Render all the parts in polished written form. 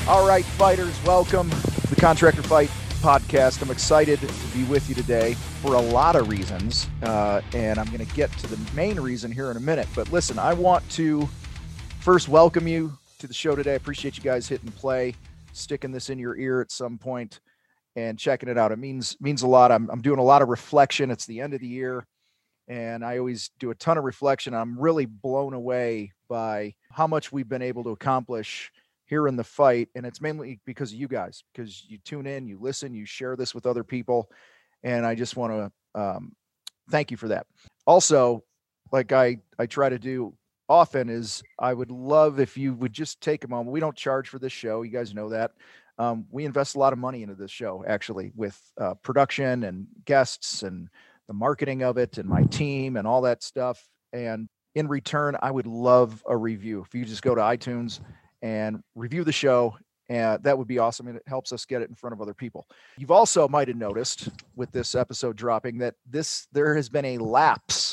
All right, fighters, welcome to the Contractor Fight podcast. I'm excited to be with you today for a lot of reasons, and I'm going to get to the main reason here in a minute. But listen, I want to first welcome you to the show today. I appreciate you guys hitting play, sticking this in your ear at some point, and checking it out. It means a lot. I'm doing a lot of reflection. It's the end of the year, and I always do a ton of reflection. I'm really blown away by how much we've been able to accomplish here in the fight. And it's mainly because of you guys, because you tune in, you listen, you share this with other people. And I just want to thank you for that. Also, like I try to do often, is I would love if you would just take a moment. We don't charge for this show. You guys know that. We invest a lot of money into this show, actually, with production and guests and the marketing of it and my team and all that stuff. And in return, I would love a review. If you just go to iTunes and review the show, and that would be awesome. And it helps us get it in front of other people. You've also might have noticed with this episode dropping that there has been a lapse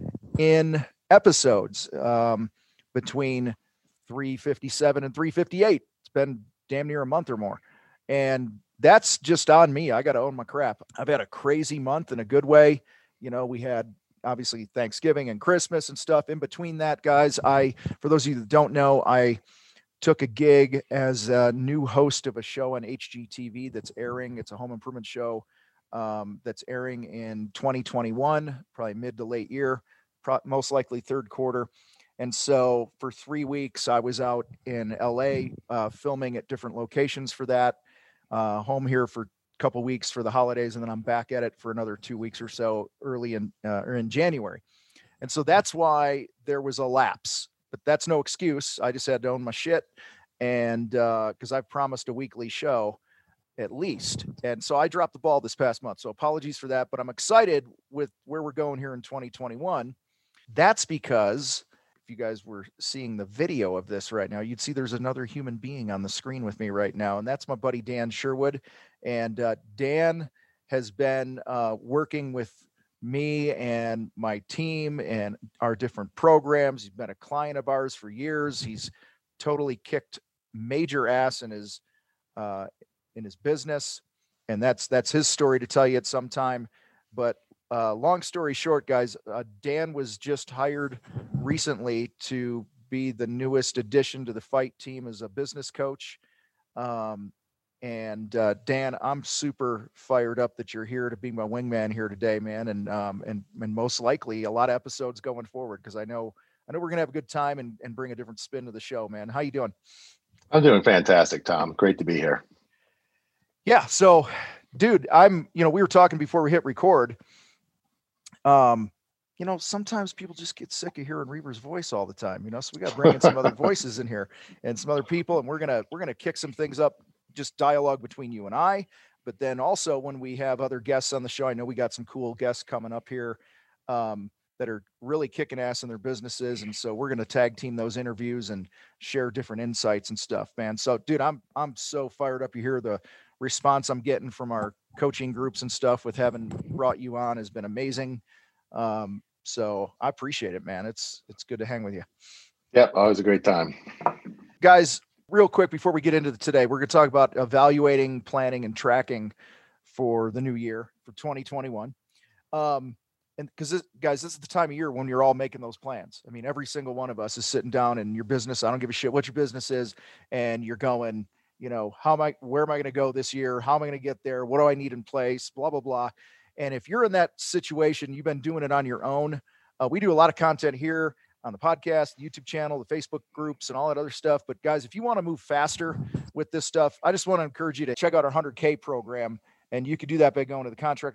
in episodes between 357 and 358. It's been damn near a month or more. And that's just on me. I got to own my crap. I've had a crazy month in a good way. You know, we had obviously Thanksgiving and Christmas and stuff in between that, guys. For those of you that don't know, I took a gig as a new host of a show on HGTV that's airing. It's a home improvement show that's airing in 2021, probably mid to late year, most likely third quarter. And so for 3 weeks, I was out in LA filming at different locations for that, home here for a couple weeks for the holidays. And then I'm back at it for another 2 weeks or so early in January. And so that's why there was a lapse. But that's no excuse. I just had to own my shit. And because I've promised a weekly show at least. And so I dropped the ball this past month. So apologies for that. But I'm excited with where we're going here in 2021. That's because if you guys were seeing the video of this right now, you'd see there's another human being on the screen with me right now. And that's my buddy, Dan Sherwood. And Dan has been working with me and my team and our different programs. He's been a client of ours for years. He's totally kicked major ass in his business. And that's his story to tell you at some time. But long story short, guys, Dan was just hired recently to be the newest addition to the fight team as a business coach. And Dan, I'm super fired up that you're here to be my wingman here today, man. And most likely a lot of episodes going forward, because I know we're gonna have a good time and bring a different spin to the show, man. How you doing? I'm doing fantastic, Tom. Great to be here. Yeah. So, dude, we were talking before we hit record. Sometimes people just get sick of hearing Reaver's voice all the time, so we got to bring in some other voices in here and some other people, and we're gonna kick some things up. Just dialogue between you and I, but then also when we have other guests on the show, I know we got some cool guests coming up here that are really kicking ass in their businesses. And so we're going to tag team those interviews and share different insights and stuff, man. So dude, I'm so fired up. You hear the response I'm getting from our coaching groups and stuff with having brought you on has been amazing. So I appreciate it, man. It's good to hang with you. Yep. Always a great time. Guys, real quick, before we get into today, we're going to talk about evaluating, planning, and tracking for the new year for 2021. And because guys, this is the time of year when you're all making those plans. I mean, every single one of us is sitting down in your business. I don't give a shit what your business is. And you're going, where am I going to go this year? How am I going to get there? What do I need in place? Blah, blah, blah. And if you're in that situation, you've been doing it on your own. We do a lot of content here on the podcast, the YouTube channel, the Facebook groups, and all that other stuff. But guys, if you want to move faster with this stuff, I just want to encourage you to check out our 100K program. And you can do that by going to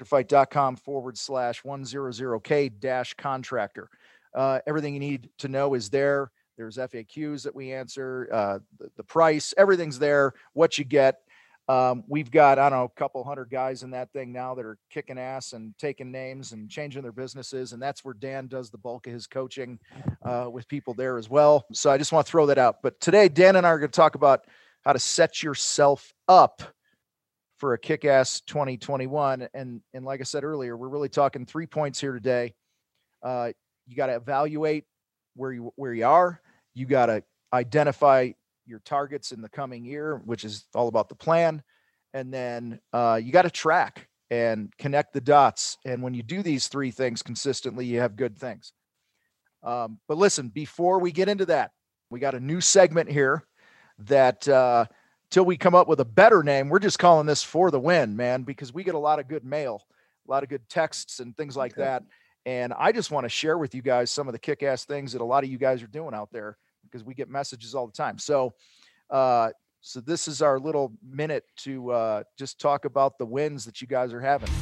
thecontractorfight.com/100K-contractor. Everything you need to know is there. There's FAQs that we answer, the price, everything's there, what you get. We've got, I don't know, a couple hundred guys in that thing now that are kicking ass and taking names and changing their businesses. And that's where Dan does the bulk of his coaching with people there as well. So I just want to throw that out. But today, Dan and I are going to talk about how to set yourself up for a kick-ass 2021. And like I said earlier, we're really talking 3 points here today. You got to evaluate where you are. You got to identify your targets in the coming year, which is all about the plan. And then you got to track and connect the dots. And when you do these three things consistently, you have good things. But listen, before we get into that, we got a new segment here that till we come up with a better name, we're just calling this For the Win, man, because we get a lot of good mail, a lot of good texts and things like that. And I just want to share with you guys some of the kick-ass things that a lot of you guys are doing out there, because we get messages all the time. So this is our little minute to just talk about the wins that you guys are having.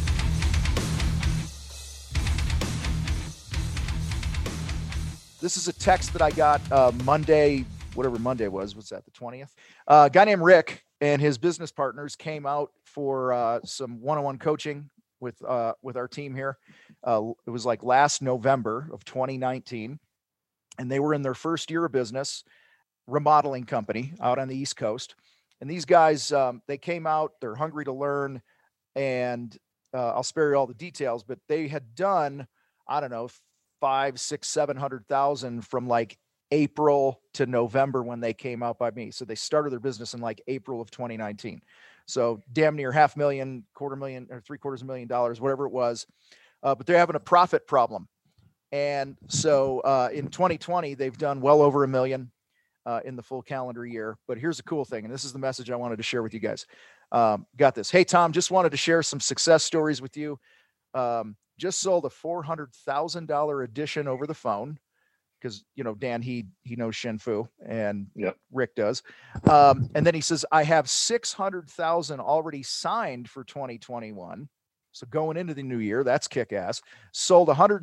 This is a text that I got Monday, whatever Monday was. What's that, the 20th? A guy named Rick and his business partners came out for some one-on-one coaching with our team here. It was like last November of 2019. And they were in their first year of business, remodeling company out on the East Coast. And these guys, they came out, they're hungry to learn. And I'll spare you all the details, but they had done, I don't know, 500, 600, 700,000 from like April to November when they came out by me. So they started their business in like April of 2019. So damn near $500,000, $250,000 or $750,000, whatever it was. But they're having a profit problem. And so in 2020, they've done well over $1 million in the full calendar year. But here's the cool thing. And this is the message I wanted to share with you guys. Got this. Hey, Tom, just wanted to share some success stories with you. Just sold a $400,000 edition over the phone. Because, you know, Dan, he knows Shen Fu, and Rick does. And then he says, I have 600,000 already signed for 2021. So going into the new year, that's kick-ass. Sold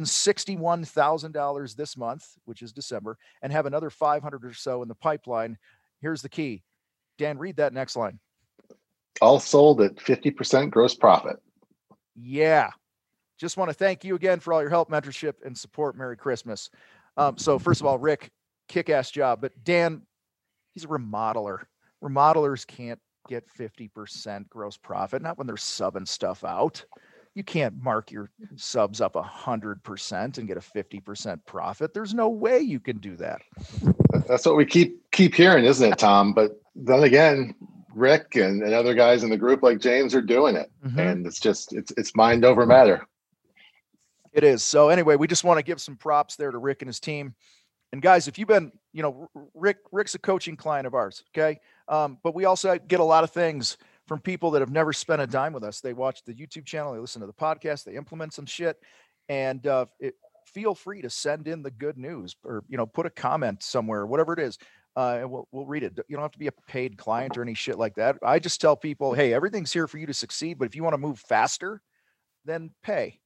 $161,000 this month, which is December, and have another 500 or so in the pipeline. Here's the key. Dan, read that next line. All sold at 50% gross profit. Yeah. Just want to thank you again for all your help, mentorship, and support. Merry Christmas. So first of all, Rick, kick-ass job. But Dan, he's a remodeler. Remodelers can't get 50% gross profit, not when they're subbing stuff out. You can't mark your subs up 100% and get a 50% profit. There's no way you can do that. That's what we keep hearing, isn't it, Tom? But then again, Rick and other guys in the group like James are doing it. Mm-hmm. And it's mind over matter. It is. So anyway, we just want to give some props there to Rick and his team. And guys, if you've been, you know, Rick's a coaching client of ours. Okay. But we also get a lot of things from people that have never spent a dime with us. They watch the YouTube channel, they listen to the podcast, they implement some shit, and feel free to send in the good news, or, you know, put a comment somewhere, whatever it is. And we'll read it. You don't have to be a paid client or any shit like that. I just tell people, hey, everything's here for you to succeed, but if you want to move faster, then pay.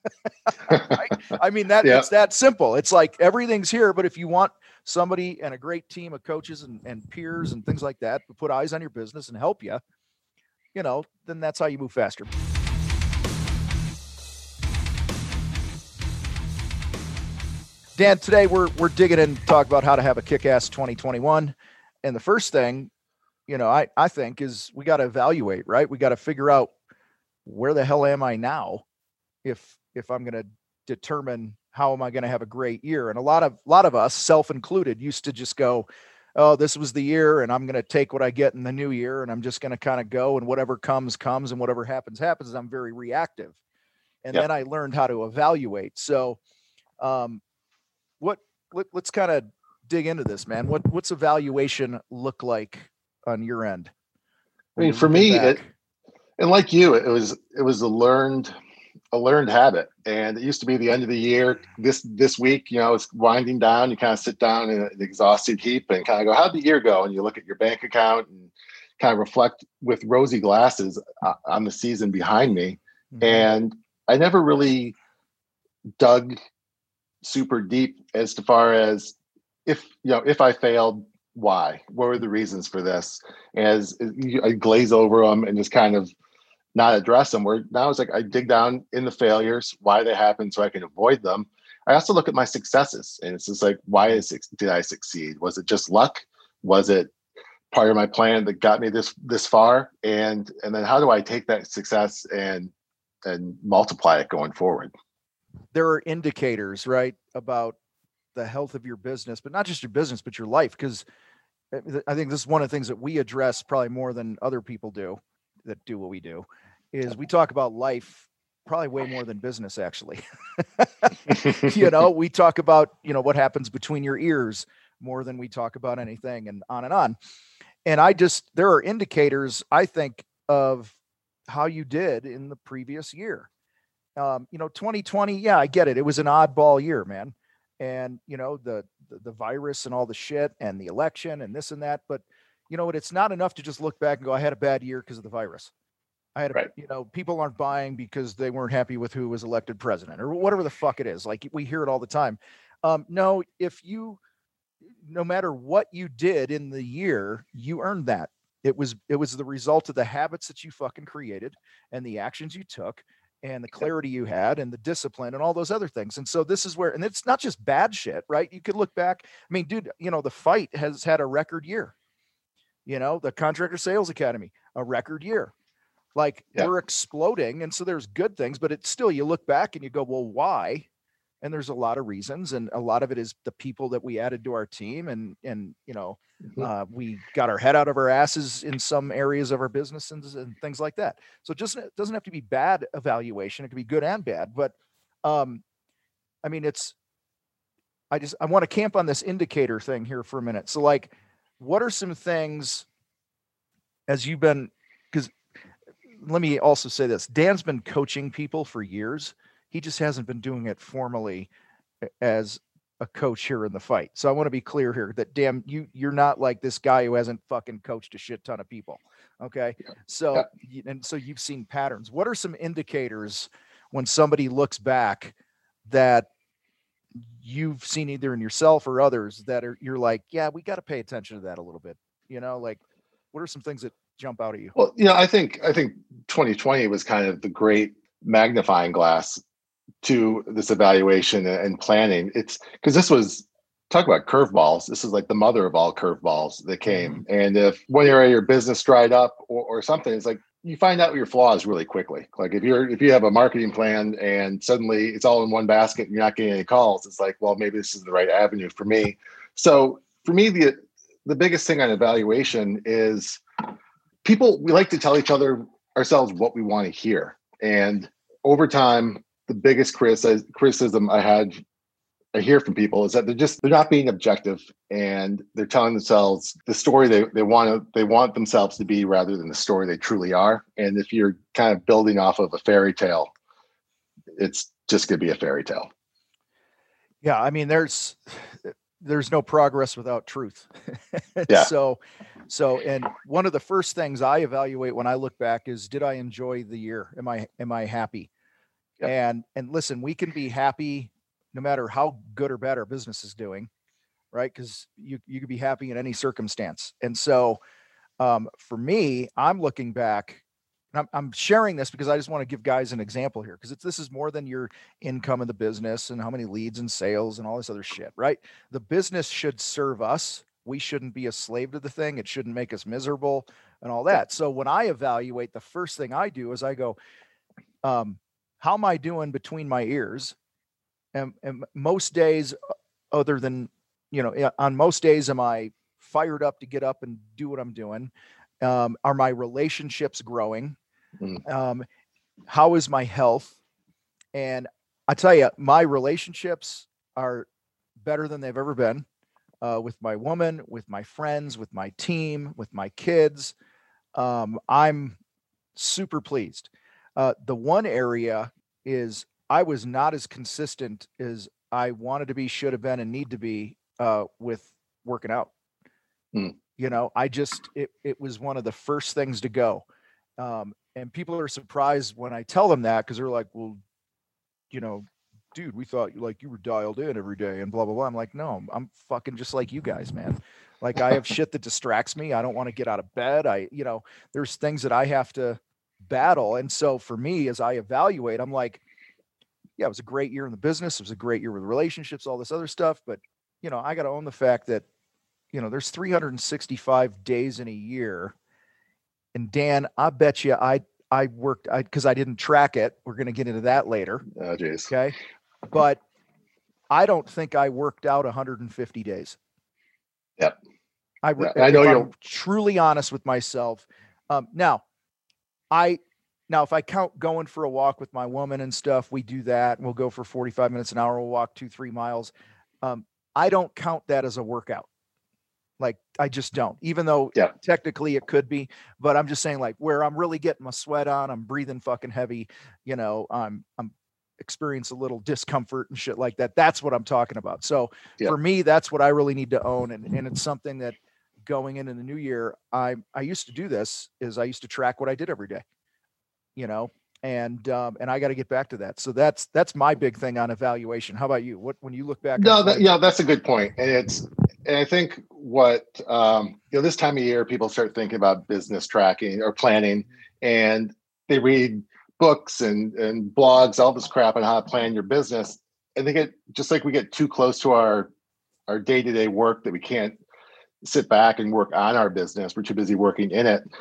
I mean, it's that simple. It's like everything's here, but if you want somebody and a great team of coaches and peers and things like that to put eyes on your business and help you, you know, then that's how you move faster. Dan, today we're digging in to talk about how to have a kick-ass 2021. And the first thing, you know, I think is we got to evaluate, right? We got to figure out, where the hell am I now? If I'm going to determine how am I going to have a great year. And a lot of us, self-included, used to just go, oh, this was the year and I'm going to take what I get in the new year and I'm just going to kind of go, and whatever comes and whatever happens. I'm very reactive. And then I learned how to evaluate. So let's kind of dig into this, man. What's evaluation look like on your end? I mean, for me, and like you, it was a learned habit. And it used to be the end of the year. This week, you know, it's winding down. You kind of sit down in an exhausted heap and kind of go, how'd the year go? And you look at your bank account and kind of reflect with rosy glasses on the season behind me. Mm-hmm. And I never really dug super deep as far as if I failed, why? What were the reasons for this? As I glaze over them and just kind of not address them. Where now it's like I dig down in the failures, why they happened, so I can avoid them. I also look at my successes, and it's just like, why did I succeed? Was it just luck? Was it part of my plan that got me this far? And then how do I take that success and multiply it going forward? There are indicators, right, about the health of your business, but not just your business, but your life. Because I think this is one of the things that we address probably more than other people do that do what we do, is we talk about life probably way more than business, actually. We talk about, what happens between your ears more than we talk about anything, and on and on. And there are indicators, I think, of how you did in the previous year. 2020, yeah, I get it. It was an oddball year, man. And, the virus and all the shit and the election and this and that. But you know what? It's not enough to just look back and go, I had a bad year because of the virus. Right. People aren't buying because they weren't happy with who was elected president or whatever the fuck it is. Like, we hear it all the time. No matter what you did in the year, you earned that. It was the result of the habits that you fucking created and the actions you took and the clarity you had and the discipline and all those other things. And so this is where, and it's not just bad shit, right? You could look back. I mean, dude, the fight has had a record year. The Contractor Sales Academy, a record year. Like, we're exploding. And so there's good things, but it's still, you look back and you go, well, why? And there's a lot of reasons. And a lot of it is the people that we added to our team. And we got our head out of our asses in some areas of our business and things like that. So it doesn't have to be bad evaluation. It can be good and bad. But I want to camp on this indicator thing here for a minute. So, like, what are some things as you've been, because let me also say this, Dan's been coaching people for years. He just hasn't been doing it formally as a coach here in the fight. So I want to be clear here that, Dan, you're not like this guy who hasn't fucking coached a shit ton of people. Okay. So you've seen patterns. What are some indicators when somebody looks back that you've seen either in yourself or others that you're like, yeah, we got to pay attention to that a little bit, like, what are some things that jump out at you? Well, I think 2020 was kind of the great magnifying glass to this evaluation and planning. It's because this was, talk about curveballs. This is like the mother of all curveballs that came. And if one area of your business dried up or something, it's like you find out your flaws really quickly. Like if you have a marketing plan and suddenly it's all in one basket and you're not getting any calls, it's like, well, maybe this is the right avenue for me. So for me, the biggest thing on evaluation is we like to tell ourselves what we want to hear. And over time, the biggest criticism I hear from people is that they're not being objective, and they're telling themselves the story they want themselves to be rather than the story they truly are. And if you're kind of building off of a fairy tale, it's just going to be a fairy tale. Yeah. I mean, there's no progress without truth. Yeah. So, and one of the first things I evaluate when I look back is, did I enjoy the year? Am I happy? Yep. And listen, we can be happy no matter how good or bad our business is doing, right? Because you could be happy in any circumstance. And so for me, I'm looking back, and I'm sharing this because I just want to give guys an example here, because this is more than your income in the business and how many leads and sales and all this other shit, right? The business should serve us. We shouldn't be a slave to the thing. It shouldn't make us miserable and all that. So when I evaluate, the first thing I do is I go, how am I doing between my ears? And most days, other than, on most days, am I fired up to get up and do what I'm doing? Are my relationships growing? How is my health? And I tell you, my relationships are better than they've ever been, with my woman, with my friends, with my team, with my kids. I'm super pleased. The one area is I was not as consistent as I wanted to be, should have been, and need to be with working out. It was one of the first things to go. And people are surprised when I tell them that, because they're like, well, dude, we thought you were dialed in every day and blah, blah, blah. I'm like, no, I'm fucking just like you guys, man. Like, I have shit that distracts me. I don't want to get out of bed. There's things that I have to battle. And so for me, as I evaluate, I'm like, yeah, it was a great year in the business. It was a great year with relationships, all this other stuff. But, I got to own the fact that, there's 365 days in a year. And Dan, I bet you I worked, because I didn't track it. We're going to get into that later. Oh, geez. Okay. But I don't think I worked out 150 days. Yep. I know I'm truly honest with myself. Now, if I count going for a walk with my woman and stuff, we do that. We'll go for 45 minutes, an hour. We'll walk 2-3 miles. I don't count that as a workout. Like, I just don't, even though technically it could be, but I'm just saying, like, where I'm really getting my sweat on, I'm breathing fucking heavy, I'm experience a little discomfort and shit like that. That's what I'm talking about. So for me, that's what I really need to own. And it's something that going into the new year, I used to do this is I used to track what I did every day, and I got to get back to that. So that's my big thing on evaluation. How about you? When you look back? No, that's a good point. And I think what, this time of year, people start thinking about business tracking or planning, and they read books and blogs, all this crap on how to plan your business. And they get, just like we get too close to our day-to-day work that we can't sit back and work on our business. We're too busy working in it.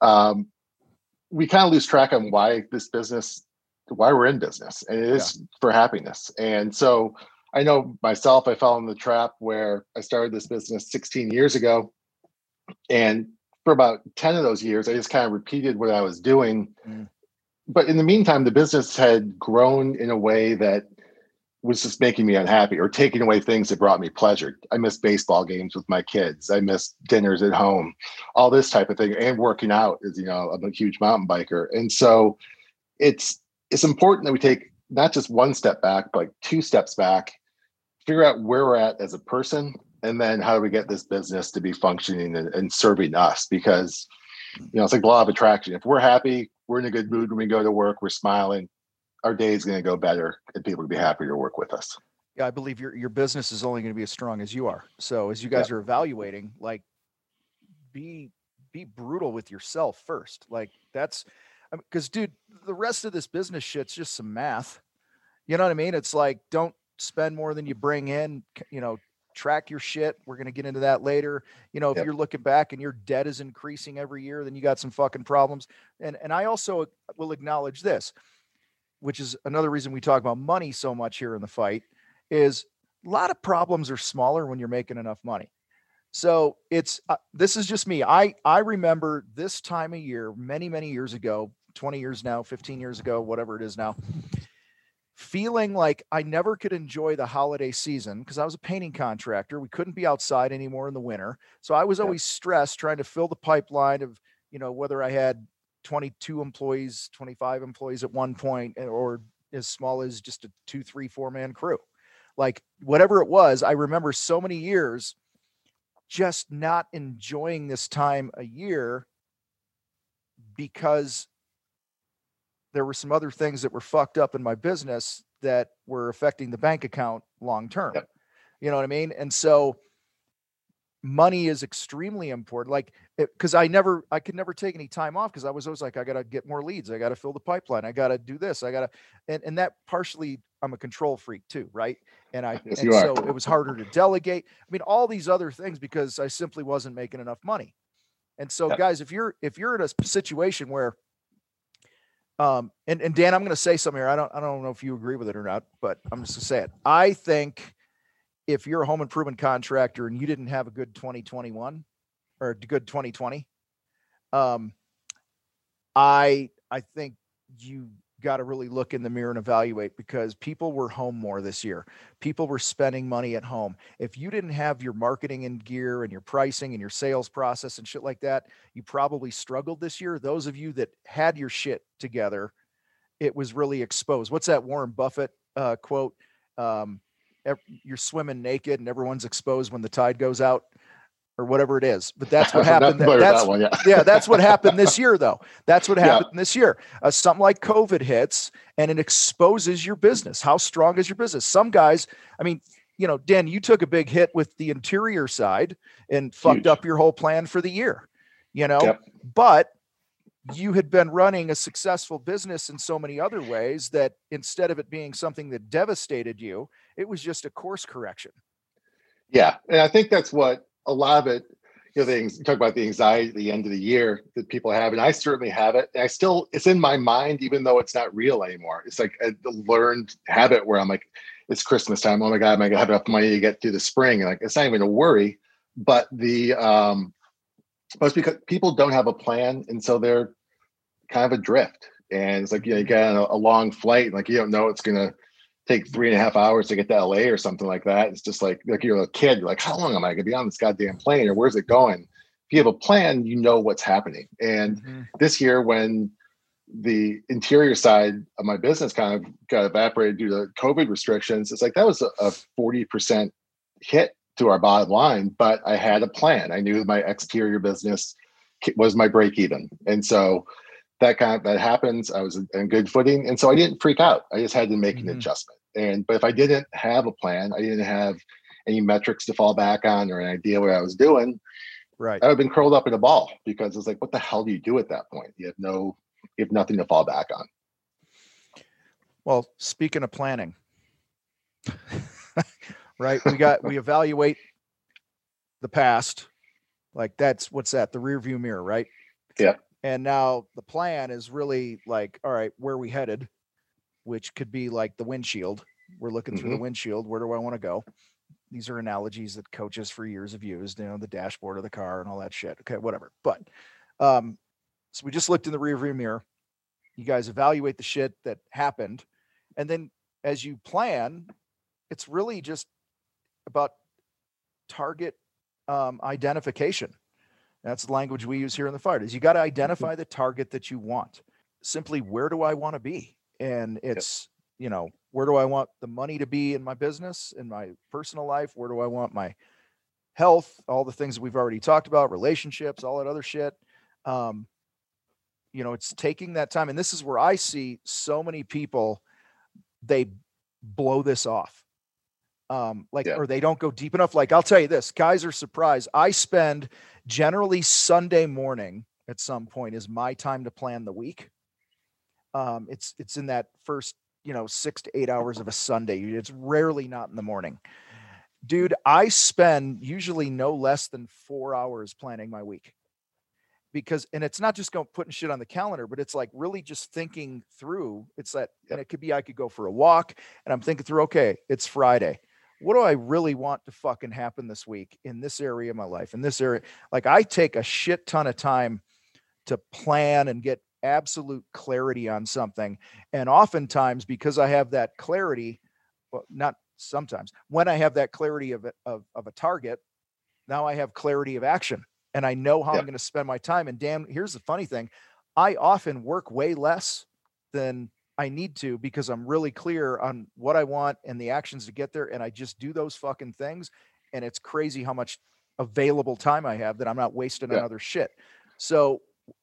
We kind of lose track on why we're in business, and it is for happiness. And so I know myself, I fell in the trap where I started this business 16 years ago. And for about 10 of those years, I just kind of repeated what I was doing. But in the meantime, the business had grown in a way that was just making me unhappy or taking away things that brought me pleasure. I missed baseball games with my kids. I missed dinners at home, all this type of thing, and working out. As you know, I'm a huge mountain biker. And so it's important that we take not just one step back, but like 2 steps back, figure out where we're at as a person, and then how do we get this business to be functioning and serving us? Because, it's like the law of attraction. If we're happy, we're in a good mood when we go to work, we're smiling, our day is going to go better, and people will be happy to work with us. Yeah, I believe your business is only going to be as strong as you are. So as you guys are evaluating, like, be brutal with yourself first. Like, that's because, dude, the rest of this business shit's just some math. You know what I mean? It's like, don't spend more than you bring in, track your shit. We're going to get into that later. If you're looking back and your debt is increasing every year, then you got some fucking problems. And I also will acknowledge this, which is another reason we talk about money so much here in the fight, is a lot of problems are smaller when you're making enough money. So it's, this is just me. I remember this time of year, many, many years ago, 20 years now, 15 years ago, whatever it is now, feeling like I never could enjoy the holiday season because I was a painting contractor. We couldn't be outside anymore in the winter. So I was always stressed trying to fill the pipeline of, whether I had 22 employees, 25 employees at one point, or as small as just a 2, 3, 4-man crew. Like, whatever it was, I remember so many years just not enjoying this time a year because there were some other things that were fucked up in my business that were affecting the bank account long-term. You know what I mean? And so money is extremely important. Like, cause I could never take any time off. Cause I was always like, I got to get more leads. I got to fill the pipeline. I got to do this. And that partially, I'm a control freak too. Right. And so it was harder to delegate. I mean, all these other things, because I simply wasn't making enough money. And so guys, if you're in a situation where, and Dan, I'm going to say something here. I don't know if you agree with it or not, but I'm just going to say it. I think if you're a home improvement contractor and you didn't have a good 2021 or a good 2020, I think you got to really look in the mirror and evaluate, because people were home more this year. People were spending money at home. If you didn't have your marketing in gear and your pricing and your sales process and shit like that, you probably struggled this year. Those of you that had your shit together, it was really exposed. What's that Warren Buffett quote? You're swimming naked and everyone's exposed when the tide goes out, or whatever it is. But that's what happened. That's what happened this year, though. That's what happened this year. Something like COVID hits and it exposes your business. How strong is your business? Some guys, I mean, Dan, you took a big hit with the interior side and fucked up your whole plan for the year, but you had been running a successful business in so many other ways that instead of it being something that devastated you, it was just a course correction. Yeah. And I think that's what a lot of it, you talk about the anxiety at the end of the year that people have. And I certainly have it. And it's in my mind, even though it's not real anymore. It's like a learned habit where I'm like, it's Christmas time. Oh my God, am I going to have enough money to get through the spring? And like, it's not even a worry, but but it's because people don't have a plan, and so they're kind of adrift. And it's like, you get on a long flight, and like you don't know it's gonna take 3.5 hours to get to LA or something like that. It's just like you're a kid, you're like, how long am I gonna be on this goddamn plane, or where's it going? If you have a plan, you know what's happening. And this year, when the interior side of my business kind of got evaporated due to COVID restrictions, it's like that was a 40% hit to our bottom line, but I had a plan. I knew my exterior business was my break even. And so that happens. I was in good footing. And so I didn't freak out. I just had to make an adjustment. But if I didn't have a plan, I didn't have any metrics to fall back on or an idea what I was doing, right, I would have been curled up in a ball, because it's like, what the hell do you do at that point? You have nothing to fall back on. Well, speaking of planning, right? We evaluate the past. Like what's that? The rear view mirror, right? Yeah. And now the plan is really like, all right, where are we headed? Which could be like the windshield. We're looking through the windshield. Where do I want to go? These are analogies that coaches for years have used, the dashboard of the car and all that shit. Okay, whatever. But so we just looked in the rear view mirror. You guys evaluate the shit that happened. And then as you plan, it's really just about target identification. That's the language we use here in the Fired, is you got to identify the target that you want. Simply, where do I want to be? And it's, where do I want the money to be in my business, in my personal life? Where do I want my health? All the things that we've already talked about, relationships, all that other shit. It's taking that time. And this is where I see so many people, they blow this off. Or they don't go deep enough. Like, I'll tell you this, guys are surprised. I spend generally Sunday morning at some point is my time to plan the week. It's in that first, 6 to 8 hours of a Sunday. It's rarely not in the morning. Dude, I spend usually no less than 4 hours planning my week. And it's not just putting shit on the calendar, but it's like really just thinking through. It's that, and it could be, I could go for a walk and I'm thinking through, okay, it's Friday. What do I really want to fucking happen this week in this area of my life, in this area? Like, I take a shit ton of time to plan and get absolute clarity on something. And oftentimes, because I have that clarity, well, not sometimes, when I have that clarity of a target, now I have clarity of action. And I know how I'm going to spend my time. And damn, here's the funny thing. I often work way less than I need to, because I'm really clear on what I want and the actions to get there. And I just do those fucking things. And it's crazy how much available time I have that I'm not wasting on other shit. So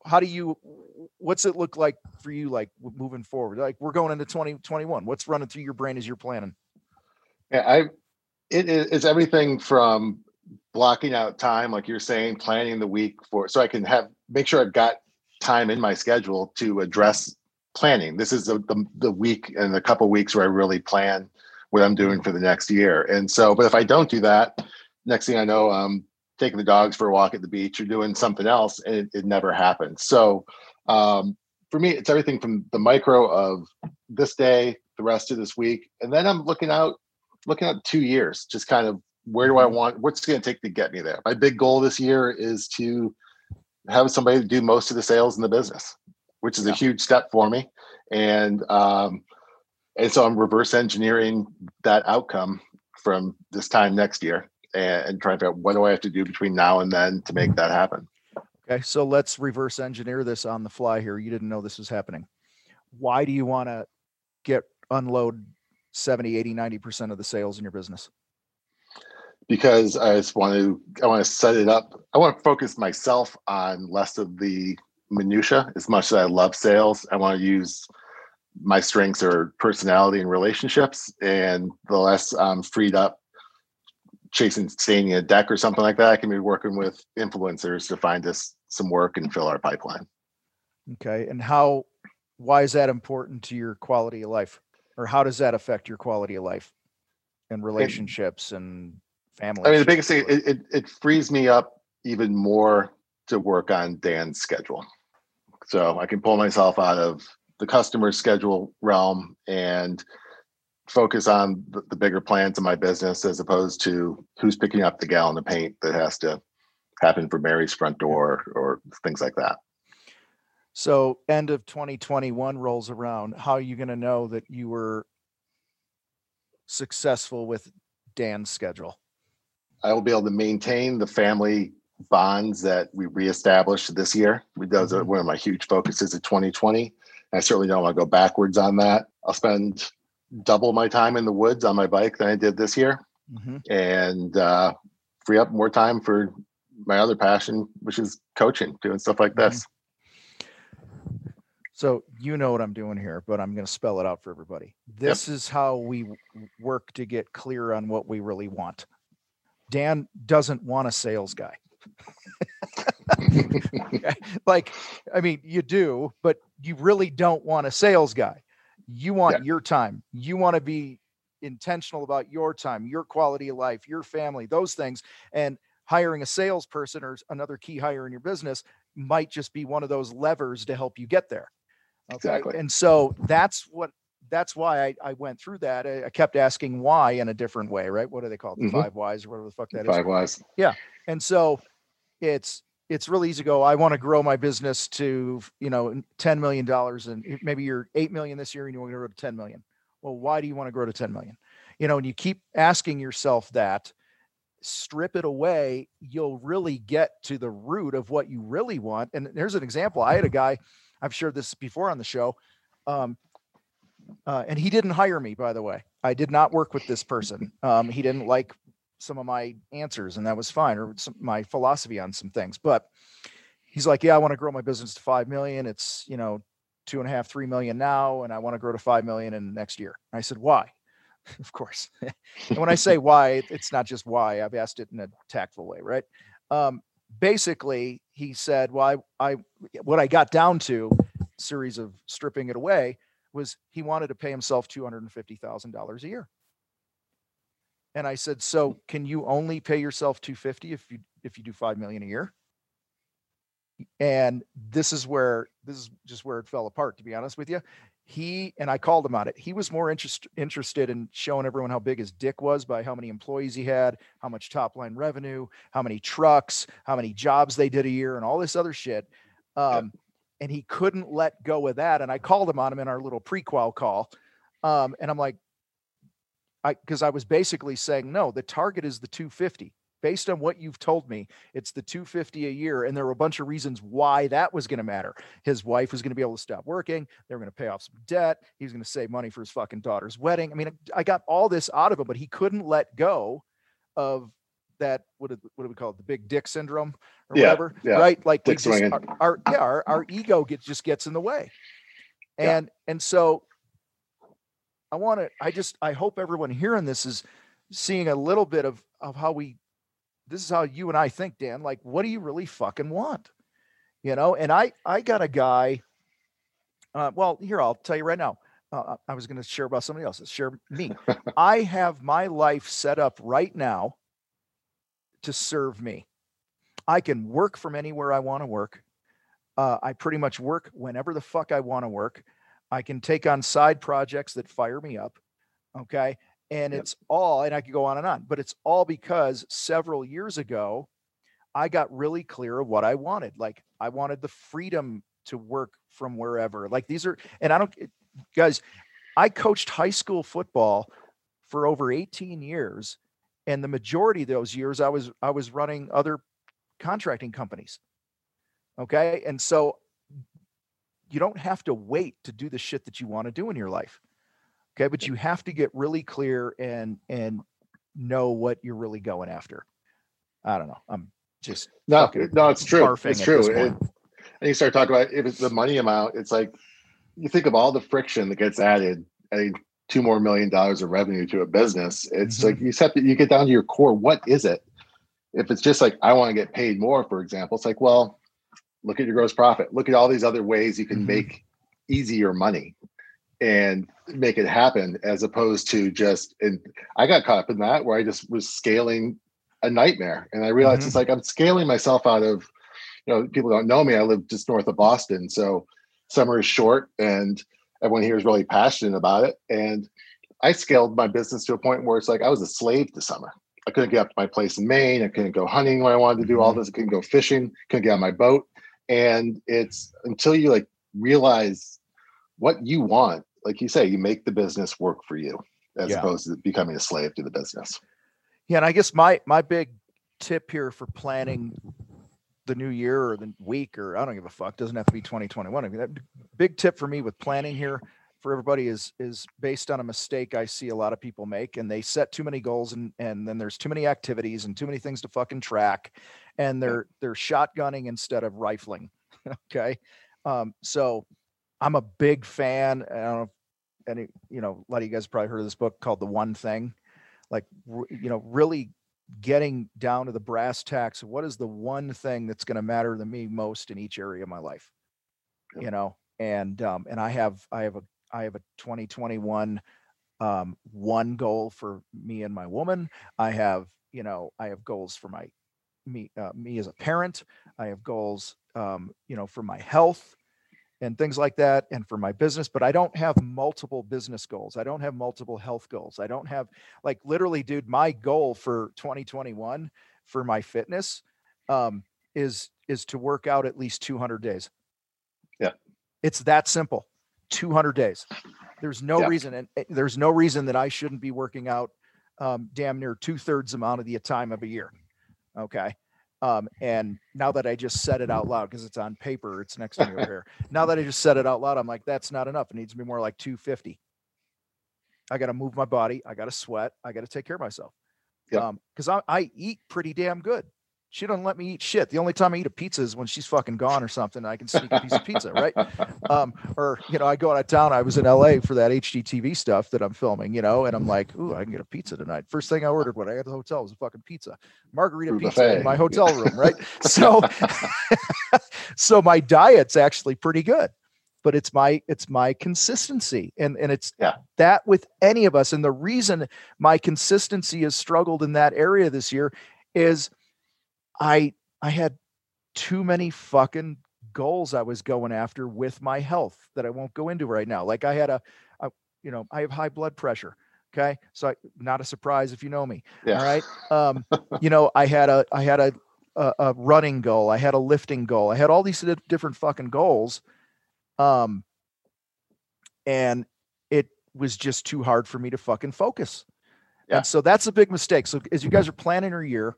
what's it look like for you? Like moving forward, like we're going into 2021, what's running through your brain as you're planning? Yeah, it's everything from blocking out time, like you're saying, planning the week so I can make sure I've got time in my schedule to address planning. This is the week and a couple of weeks where I really plan what I'm doing for the next year. And so, but if I don't do that, next thing I know, I'm taking the dogs for a walk at the beach or doing something else, and it never happens. So for me, it's everything from the micro of this day, the rest of this week, and then I'm looking out 2 years, just kind of where do I want, what's it going to take to get me there? My big goal this year is to have somebody do most of the sales in the business, which is a huge step for me. And so I'm reverse engineering that outcome from this time next year and trying to figure out what do I have to do between now and then to make that happen. Okay. So let's reverse engineer this on the fly here. You didn't know this was happening. Why do you want to unload 70, 80, 90% of the sales in your business? Because I want to set it up. I want to focus myself on less of the minutia. As much as I love sales, I want to use my strengths or personality and relationships, and the less I'm freed up staying a deck or something like that, I can be working with influencers to find us some work and fill our pipeline. Okay. And why is that important to your quality of life? Or how does that affect your quality of life and relationships and family? I mean, the biggest thing, it frees me up even more to work on Dan's schedule. So I can pull myself out of the customer schedule realm and focus on the bigger plans of my business as opposed to who's picking up the gallon of paint that has to happen for Mary's front door or things like that. So end of 2021 rolls around. How are you going to know that you were successful with Dan's schedule? I will be able to maintain the family bonds that we reestablished this year. Those are one of my huge focuses of 2020. I certainly don't want to go backwards on that. I'll spend double my time in the woods on my bike than I did this year, and free up more time for my other passion, which is coaching, doing stuff like this. So you know what I'm doing here, but I'm going to spell it out for everybody. This is how we work to get clear on what we really want. Dan doesn't want a sales guy. Like, I mean, you do, but you really don't want a sales guy. You want your time. You want to be intentional about your time, your quality of life, your family, those things. And hiring a salesperson or another key hire in your business might just be one of those levers to help you get there. Okay. Exactly. And so that's why I went through that. I kept asking why in a different way, right? What do they call it? The 5 whys or whatever the fuck that is. 5 whys. Yeah. And so it's really easy to go, I want to grow my business to, $10 million, and maybe you're 8 million this year and you want to grow to 10 million. Well, why do you want to grow to 10 million? And you keep asking yourself that, strip it away, you'll really get to the root of what you really want. And there's an example. I had a guy, I've shared this before on the show. And he didn't hire me, by the way. I did not work with this person. He didn't like some of my answers, and that was fine, or my philosophy on some things. But he's like, yeah, I want to grow my business to 5 million. It's, 2.5, 3 million now. And I want to grow to 5 million in next year. And I said, why? Of course. And when I say why, it's not just why. I've asked it in a tactful way, right? Basically, he said, well, what I got down to, series of stripping it away, was he wanted to pay himself $250,000 a year. And I said, so can you only pay yourself $250 if you do 5 million a year? And this is just where it fell apart, to be honest with you. And I called him on it. He was more interested in showing everyone how big his dick was by how many employees he had, how much top line revenue, how many trucks, how many jobs they did a year, and all this other shit. And he couldn't let go of that. And I called him on him in our little pre-qual call. And I'm like, because I was basically saying, no, the target is the 250. Based on what you've told me, it's the 250 a year. And there were a bunch of reasons why that was going to matter. His wife was going to be able to stop working. They were going to pay off some debt. He was going to save money for his fucking daughter's wedding. I mean, I got all this out of him, but he couldn't let go of that. What do we call it? The big dick syndrome or whatever, right? Like our ego just gets in the way. And so I hope everyone hearing this is seeing a little bit of how this is how you and I think, Dan. Like, what do you really fucking want? And I got a guy, well, here, I'll tell you right now. I was going to share about somebody else. Share me. I have my life set up right now to serve me. I can work from anywhere I want to work. I pretty much work whenever the fuck I want to work. I can take on side projects that fire me up. Okay. And it's all, and I could go on, but it's all because several years ago, I got really clear of what I wanted. Like, I wanted the freedom to work from wherever. Like, guys, I coached high school football for over 18 years. And the majority of those years I was running other contracting companies. Okay. And so you don't have to wait to do the shit that you want to do in your life. Okay. But you have to get really clear and know what you're really going after. I don't know. I'm just, no, it's true. It's true. And you start talking about if it's the money amount, it's like, you think of all the friction that gets added, adding $2 more million of revenue to a business. It's like, you get down to your core. What is it? If it's just like, I want to get paid more, for example, it's like, well, look at your gross profit. Look at all these other ways you can make easier money and make it happen, as opposed to just, and I got caught up in that where I just was scaling a nightmare. And I realized it's like, I'm scaling myself out of, people don't know me. I live just north of Boston. So summer is short and everyone here is really passionate about it. And I scaled my business to a point where it's like I was a slave to summer. I couldn't get up to my place in Maine. I couldn't go hunting when I wanted to do all this. I couldn't go fishing. Couldn't get on my boat. And it's until you like realize what you want, like you say, you make the business work for you as opposed to becoming a slave to the business. Yeah, and I guess my big tip here for planning the new year or the week, or I don't give a fuck, doesn't have to be 2021. I mean, that big tip for me with planning here for everybody is based on a mistake I see a lot of people make, and they set too many goals and then there's too many activities and too many things to fucking track, and they're shotgunning instead of rifling. Okay. So I'm a big fan. I don't know if any, a lot of you guys probably heard of this book called The One Thing, like, really getting down to the brass tacks of what is the one thing that's going to matter to me most in each area of my life, and I have a 2021 one goal for me and my woman. I have goals for me as a parent. I have goals, for my health and things like that, and for my business, but I don't have multiple business goals. I don't have multiple health goals. I don't have, like, literally, dude, my goal for 2021 for my fitness is to work out at least 200 days. Yeah. It's that simple. 200 days. There's no reason, and there's no reason that I shouldn't be working out damn near 2/3 amount of the time of a year. Okay. And now that I just said it out loud, because it's on paper, it's next to me over here. Now that I just said it out loud, I'm like, that's not enough. It needs to be more like 250. I got to move my body. I got to sweat. I got to take care of myself. Because I eat pretty damn good. She doesn't let me eat shit. The only time I eat a pizza is when she's fucking gone or something. I can sneak a piece of pizza, right? Or, I go out of town. I was in LA for that HGTV stuff that I'm filming, and I'm like, ooh, I can get a pizza tonight. First thing I ordered when I got to the hotel was a fucking pizza, margarita pizza in my hotel room, right? So, so my diet's actually pretty good, but it's my consistency. And it's that with any of us. And the reason my consistency has struggled in that area this year is I had too many fucking goals I was going after with my health that I won't go into right now. Like I had I have high blood pressure. Okay. So not a surprise if you know me. Yeah. All right. I had a running goal. I had a lifting goal. I had all these different fucking goals. And it was just too hard for me to fucking focus. Yeah. And so that's a big mistake. So as you guys are planning your year,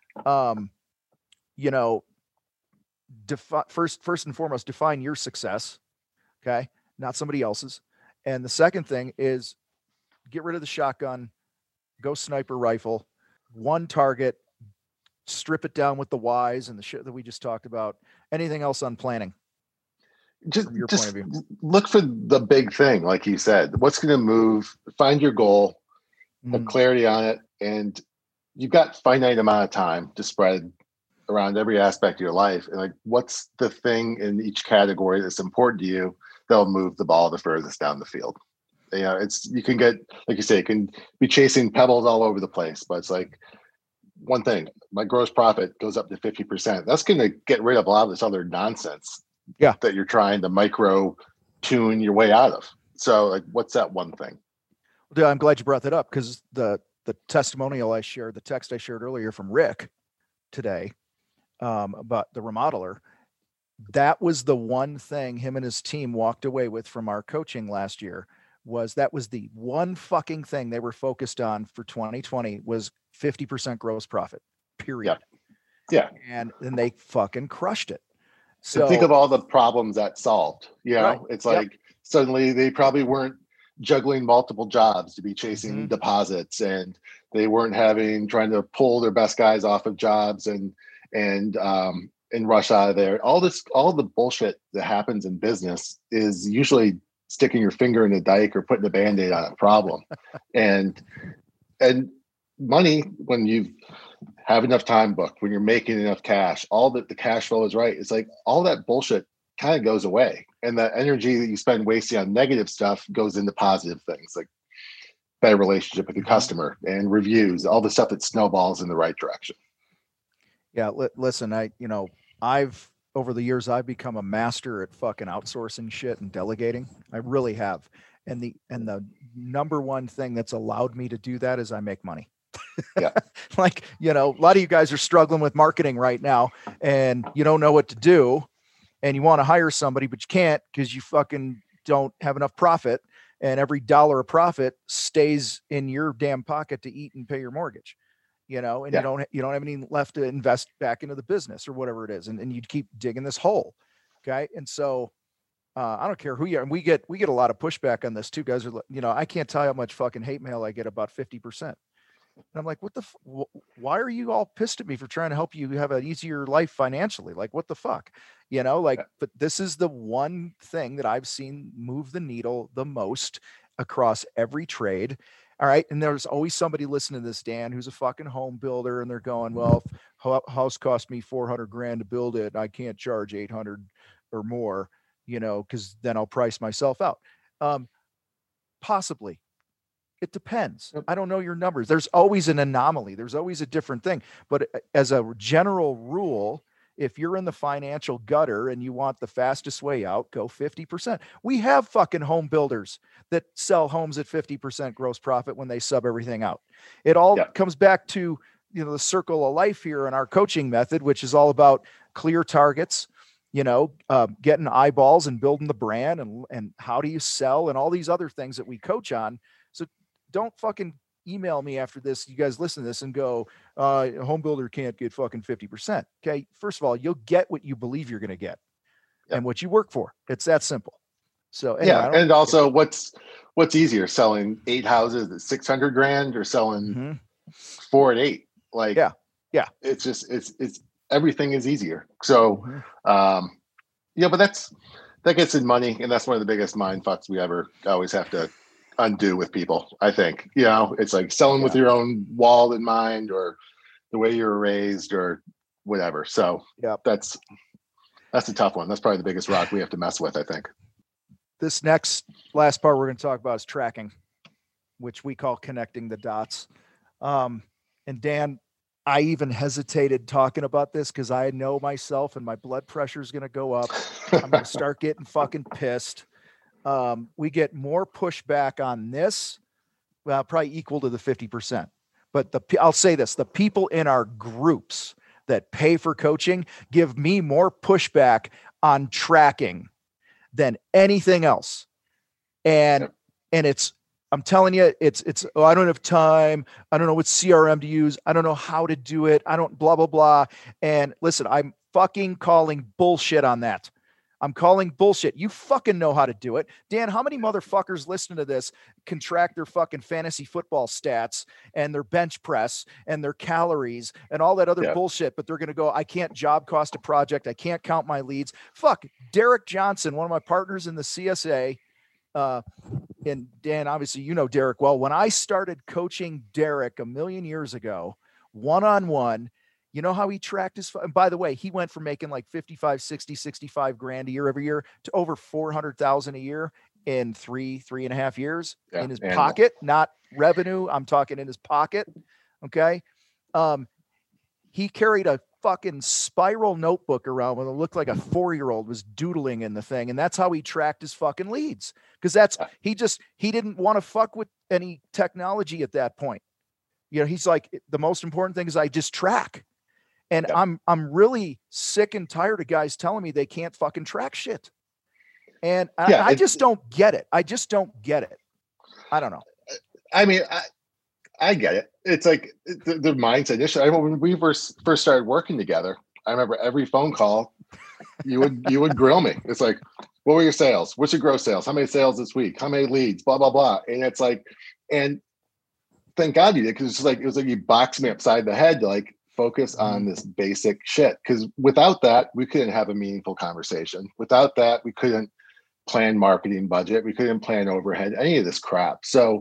first and foremost, define your success. Okay. Not somebody else's. And the second thing is get rid of the shotgun, go sniper rifle, one target, strip it down with the whys and the shit that we just talked about. Anything else on planning? Just point of view? Look for the big thing. Like you said, what's going to move, find your goal, have clarity on it. And you've got finite amount of time to spread around every aspect of your life. And like, what's the thing in each category that's important to you that'll move the ball the furthest down the field? You can get, like you say, you can be chasing pebbles all over the place, but it's like one thing, my gross profit goes up to 50%. That's going to get rid of a lot of this other nonsense that you're trying to micro tune your way out of. So like, what's that one thing? Well, I'm glad you brought that up, because the testimonial I shared, the text I shared earlier from Rick today, about the remodeler, that was the one thing him and his team walked away with from our coaching last year. That was the one fucking thing they were focused on for 2020 was 50% gross profit, period. Yeah. And then they fucking crushed it. So think of all the problems that solved, it's like suddenly they probably weren't juggling multiple jobs to be chasing deposits, and they weren't trying to pull their best guys off of jobs and rush out of there. All the bullshit that happens in business is usually sticking your finger in a dike or putting a Band-Aid on a problem. and money, when you have enough time booked, when you're making enough cash, all that the cash flow is right. It's like all that bullshit kind of goes away. And the energy that you spend wasting on negative stuff goes into positive things, like better relationship with your customer and reviews, all the stuff that snowballs in the right direction. Yeah. Listen, I've over the years, I've become a master at fucking outsourcing shit and delegating. I really have. And the number one thing that's allowed me to do that is I make money. Yeah. Like, a lot of you guys are struggling with marketing right now and you don't know what to do and you want to hire somebody, but you can't because you fucking don't have enough profit, and every dollar of profit stays in your damn pocket to eat and pay your mortgage, and you don't have any left to invest back into the business or whatever it is. And you keep digging this hole. Okay. And so, I don't care who you are. And we get a lot of pushback on this too. Guys are, I can't tell you how much fucking hate mail I get, about 50%. And I'm like, why are you all pissed at me for trying to help you have an easier life financially? Like, what the fuck, but this is the one thing that I've seen move the needle the most across every trade. All right. And there's always somebody listening to this, Dan, who's a fucking home builder. And they're going, well, if house cost me $400,000 to build it, I can't charge 800 or more, cause then I'll price myself out. Possibly. It depends. I don't know your numbers. There's always an anomaly. There's always a different thing. But as a general rule, if you're in the financial gutter and you want the fastest way out, go 50%. We have fucking home builders that sell homes at 50% gross profit when they sub everything out. It all comes back to, the circle of life here in our coaching method, which is all about clear targets, getting eyeballs and building the brand and how do you sell and all these other things that we coach on. So don't fucking email me after this. You guys listen to this and go, a home builder can't get fucking 50%. Okay. First of all, you'll get what you believe you're going to get and what you work for. It's that simple. So anyway, and also what's easier, selling 8 houses at 600 grand or selling 4 at 8? Like, it's just, it's everything is easier. So, but that gets in money. And that's one of the biggest mind fucks we ever always have to undo with people. I think, it's like selling with your own wall in mind or the way you were raised or whatever. So that's a tough one. That's probably the biggest rock we have to mess with, I think. This last part we're going to talk about is tracking, which we call connecting the dots. And Dan, I even hesitated talking about this because I know myself and my blood pressure is going to go up. I'm going to start getting fucking pissed. We get more pushback on this, probably equal to the 50%. But I'll say this, the people in our groups that pay for coaching give me more pushback on tracking than anything else. And I'm telling you, it's, I don't have time. I don't know what CRM to use. I don't know how to do it. I don't blah, blah, blah. And listen, I'm fucking calling bullshit on that. I'm calling bullshit. You fucking know how to do it. Dan, how many motherfuckers listening to this can track their fucking fantasy football stats and their bench press and their calories and all that other bullshit, but they're going to go, I can't job cost a project. I can't count my leads. Fuck. Derek Johnson, one of my partners in the CSA, and Dan, obviously, Derek well. When I started coaching Derek a million years ago, one-on-one, you know how he tracked his, and by the way, he went from making like 55, 60, 65 grand a year every year to over 400,000 a year in 3.5 years in his pocket, not revenue. I'm talking in his pocket. Okay. He carried a fucking spiral notebook around when it looked like a 4-year-old was doodling in the thing. And that's how he tracked his fucking leads. Cause he didn't want to fuck with any technology at that point. He's like, the most important thing is I just track. And I'm really sick and tired of guys telling me they can't fucking track shit. And I just don't get it. I just don't get it. I don't know. I mean, I get it. It's like the mindset issue. I remember when we first started working together, I remember every phone call, you would grill me. It's like, what were your sales? What's your gross sales? How many sales this week? How many leads? Blah, blah, blah. And it's like, and thank God you did, because it was like you boxed me upside the head to like focus on this basic shit. Because without that, we couldn't have a meaningful conversation. Without that, we couldn't plan marketing budget. We couldn't plan overhead, any of this crap. So,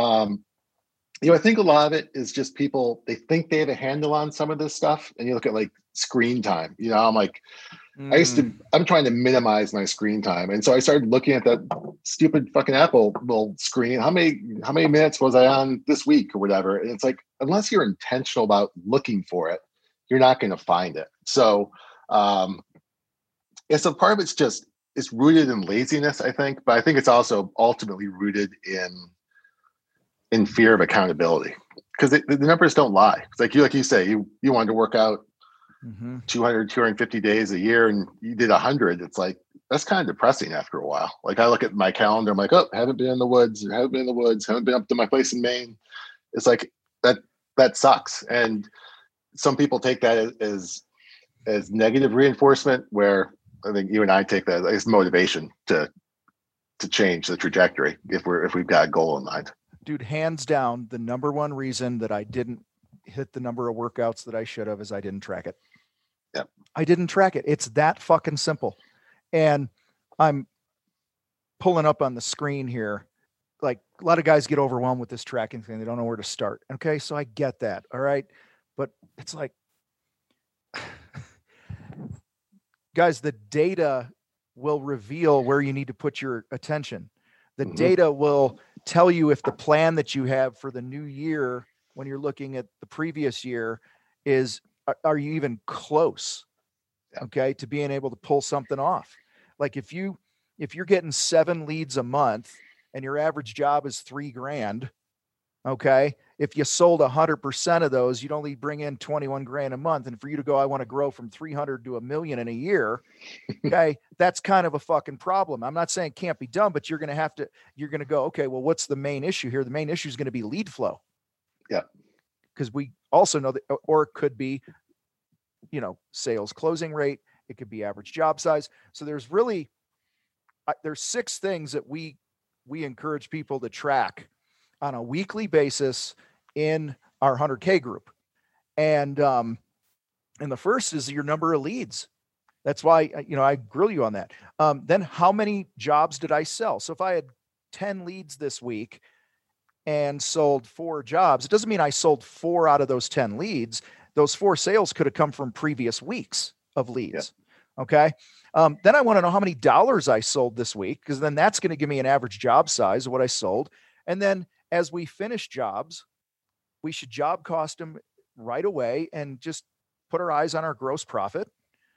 I think a lot of it is just people, they think they have a handle on some of this stuff. And you look at like screen time, I'm like, I'm trying to minimize my screen time. And so I started looking at that stupid fucking Apple little screen. How many minutes was I on this week or whatever? And it's like, unless you're intentional about looking for it, you're not going to find it. So, so part of it's just it's rooted in laziness, I think, but I think it's also ultimately rooted in fear of accountability, because the numbers don't lie. It's like you say, you wanted to work out 200, 250 days a year and you did 100. It's like, that's kind of depressing after a while. Like, I look at my calendar, I'm like, oh, haven't been in the woods, haven't been up to my place in Maine. It's like, that sucks. And some people take that as negative reinforcement, where I think you and I take that as motivation to change the trajectory if we've got a goal in mind. Dude, hands down, the number one reason that I didn't hit the number of workouts that I should have is I didn't track it. Yeah. I didn't track it. It's that fucking simple. And I'm pulling up on the screen here. Like, a lot of guys get overwhelmed with this tracking thing. They don't know where to start. Okay. So I get that. All right. But it's like, guys, the data will reveal where you need to put your attention. The data will tell you if the plan that you have for the new year, when you're looking at the previous year, are you even close? Okay, to being able to pull something off. Like, if you're getting 7 leads a month and your average job is $3,000, okay, if you sold 100% of those, you'd only bring in 21 grand a month. And for you to go, I want to grow from 300 to $1 million in a year. Okay. That's kind of a fucking problem. I'm not saying it can't be done, but you're going to go, okay, well, what's the main issue here? The main issue is going to be lead flow. Yeah. Because we also know that, or it could be, sales closing rate. It could be average job size. So there's 6 things that we encourage people to track on a weekly basis in our 100K group. And the first is your number of leads. That's why, I grill you on that. Then how many jobs did I sell? So if I had 10 leads this week and sold 4 jobs, it doesn't mean I sold 4 out of those 10 leads. Those 4 sales could have come from previous weeks of leads. Yeah. Okay. Then I want to know how many dollars I sold this week, because then that's going to give me an average job size of what I sold. And then as we finish jobs, we should job cost them right away and just put our eyes on our gross profit.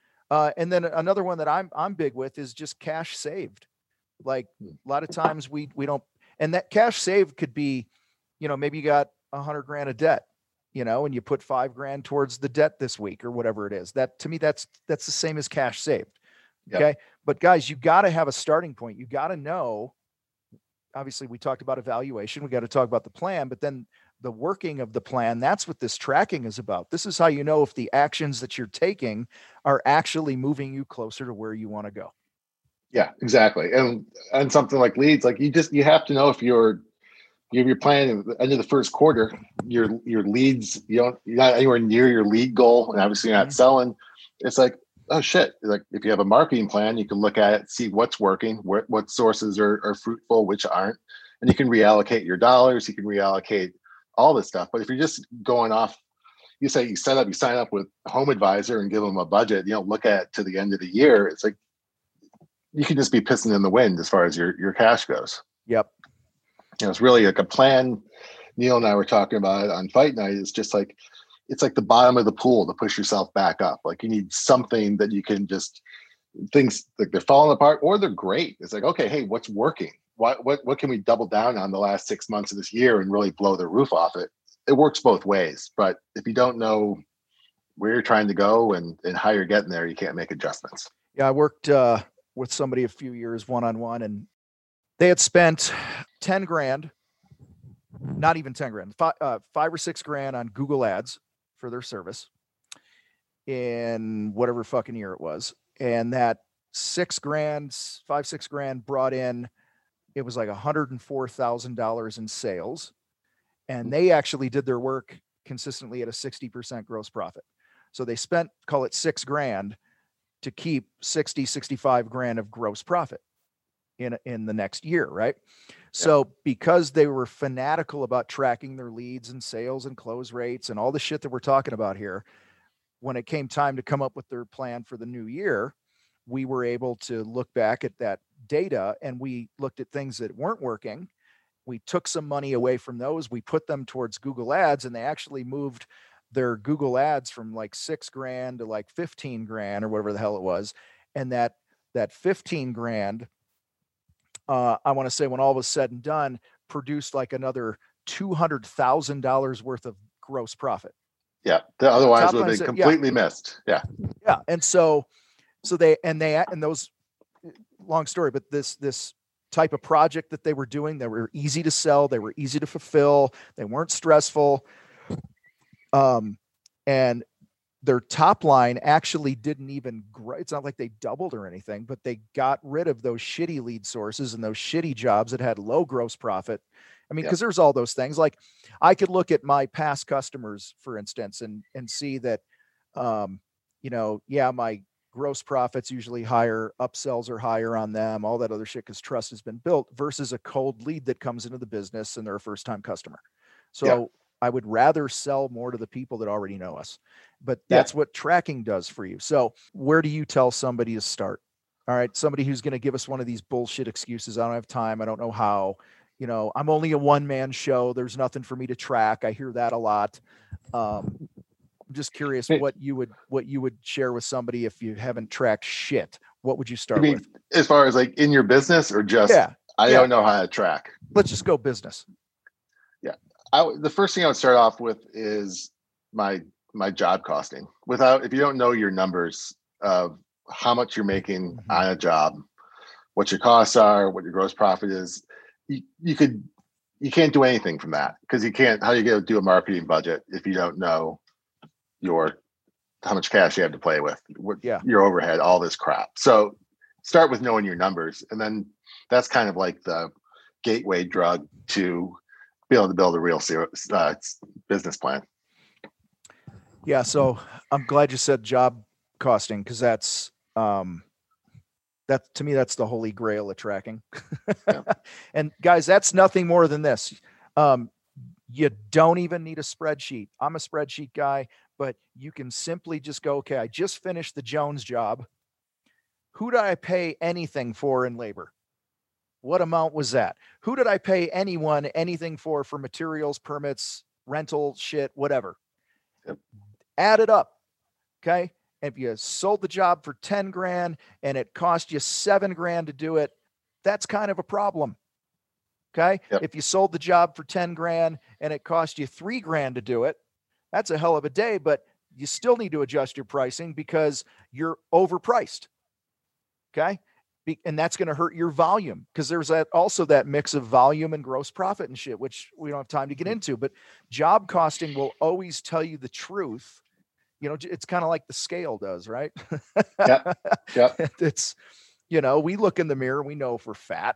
And then another one that I'm big with is just cash saved. Like, a lot of times we don't, and that cash saved could be, maybe you got 100 grand of debt, and you put 5 grand towards the debt this week or whatever it is. That, to me, that's the same as cash saved. Okay. Yep. But guys, you got to have a starting point. You got to know, obviously we talked about evaluation. We got to talk about the plan, but then the working of the plan, that's what this tracking is about. This is how you know if the actions that you're taking are actually moving you closer to where you want to go. Yeah, exactly. And something like leads, like you have to know if you're planning at the end of the first quarter, your leads, you're not anywhere near your lead goal, and obviously you're not selling. It's like, oh shit. Like, if you have a marketing plan, you can look at it, see what's working, what sources are fruitful, which aren't, and you can reallocate your dollars, you can reallocate all this stuff. But if you're just going off, you sign up with Home Advisor and give them a budget, you don't look at it to the end of the year. It's like, you can just be pissing in the wind as far as your cash goes. Yep. It's really like a plan. Neil and I were talking about it on fight night. It's just like, it's like the bottom of the pool to push yourself back up. Like, you need something that you can just, things like they're falling apart or they're great. It's like, okay, hey, what's working? What can we double down on the last 6 months of this year and really blow the roof off it? It works both ways. But if you don't know where you're trying to go and how you're getting there, you can't make adjustments. Yeah. I worked with somebody a few years one-on-one, and they had spent 10 grand, not even 10 grand, 5 or 6 grand on Google ads for their service in whatever fucking year it was. And that 6 grand brought in, it was like $104,000 in sales. And they actually did their work consistently at a 60% gross profit. So they spent, call it 6 grand to keep 65 grand of gross profit in the next year. Right. Yeah. So because they were fanatical about tracking their leads and sales and close rates and all the shit that we're talking about here, when it came time to come up with their plan for the new year, we were able to look back at that data and we looked at things that weren't working. We took some money away from those. We put them towards Google ads, and they actually moved their Google ads from like 6 grand to like 15 grand or whatever the hell it was. And that that 15 grand, I want to say when all was said and done, produced like another $200,000 worth of gross profit. Yeah. Otherwise would have been completely missed. Yeah. Yeah. And those, long story, but this type of project that they were doing, they were easy to sell. They were easy to fulfill. They weren't stressful. And their top line actually didn't even grow. It's not like they doubled or anything, but they got rid of those shitty lead sources and those shitty jobs that had low gross profit. I mean, because there's all those things. Like I could look at my past customers, for instance, and see that, my gross profits usually higher, upsells are higher on them, all that other shit, because trust has been built, versus a cold lead that comes into the business and they're a first-time customer. So I would rather sell more to the people that already know us, but that's what tracking does for you. So where do you tell somebody to start? All right. Somebody who's going to give us one of these bullshit excuses. I don't have time. I don't know how, I'm only a one-man show. There's nothing for me to track. I hear that a lot. I'm just curious what you would share with somebody if you haven't tracked shit. What would you start with? As far as like in your business or just, I don't know how to track. Let's just go business. Yeah. The first thing I would start off with is my job costing. If you don't know your numbers of how much you're making on a job, what your costs are, what your gross profit is, you can't do anything from that, because how do you go do a marketing budget if you don't know how much cash you have to play with, your overhead, all this crap. So start with knowing your numbers. And then that's kind of like the gateway drug to be able to build a real business plan. Yeah. So I'm glad you said job costing, because that's, to me, that's the holy grail of tracking. And guys, that's nothing more than this. You don't even need a spreadsheet. I'm a spreadsheet guy, but you can simply just go, okay, I just finished the Jones job. Who did I pay anything for in labor? What amount was that? Who did I pay anyone anything for materials, permits, rental, shit, whatever? Yep. Add it up. Okay. If you sold the job for 10 grand and it cost you 7 grand to do it, that's kind of a problem. Okay. Yep. If you sold the job for 10 grand and it cost you 3 grand to do it, that's a hell of a day, but you still need to adjust your pricing because you're overpriced. Okay. And that's going to hurt your volume, because there's that mix of volume and gross profit and shit, which we don't have time to get into, but job costing will always tell you the truth. It's kind of like the scale does, right? Yeah. It's, we look in the mirror, we know if we're fat,